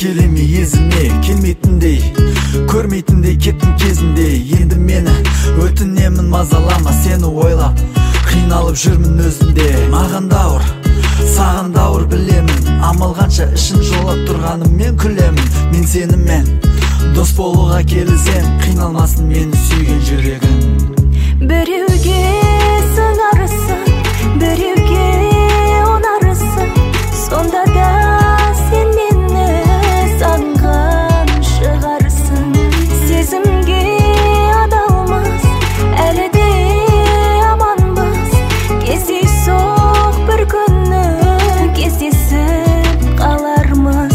келеме езілме келмейтіндей, көрмейтіндей кеттім кезінде. Енді мені өтінемін мазалама, сені ойлап қиналып жүрмін өзімде. Маған дауыр, саған дауыр білемін, амал қанша ішін жолап тұрғаным мен күлемін. Мен сенімен дос болуға келісем, қиналмасын мені сүйген жүрегің. Біреуге сыңарысың, біреуге онарысың, сонда да сен мені сағынған шығарысың. Сезімге адалмыз, әлі де аманбыз, кездейсоқ бір күні кездесіп қалармыз.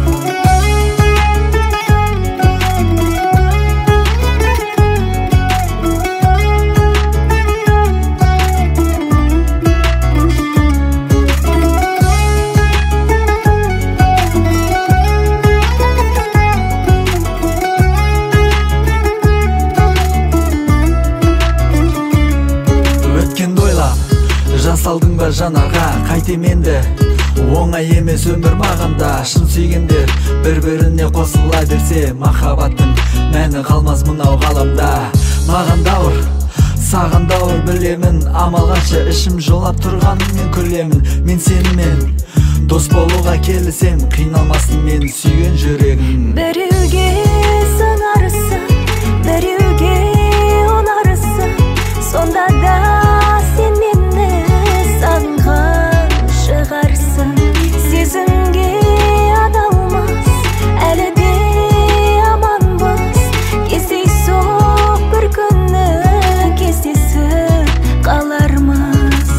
Жасалдың ба жанарға қайтем енді, оңай емес өмір мағанда. Шын сүйгендер бір-біріне қосыла берсе, махаббаттың мәні қалмас мынау ғаламда. Маған дауыр, саған дауыр білемін, амал қанша ішім жолап тұрғаным мен күлемін. Мен сенімен дос болуға келісем, қиналмасын мені сүйген жүрегің. Біреуге сыңарысың, біреуге онарысың, сонда да сен мені сағынған шығарсың. Сезімге адалмыз, әлі де аманбыз, кездейсоқ бір күні кездесіп қалармыз.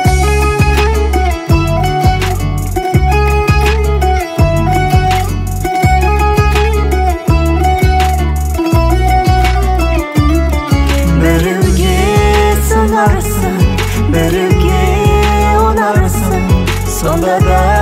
Біреуге сыңарысың, біреуге онарысың, сонда да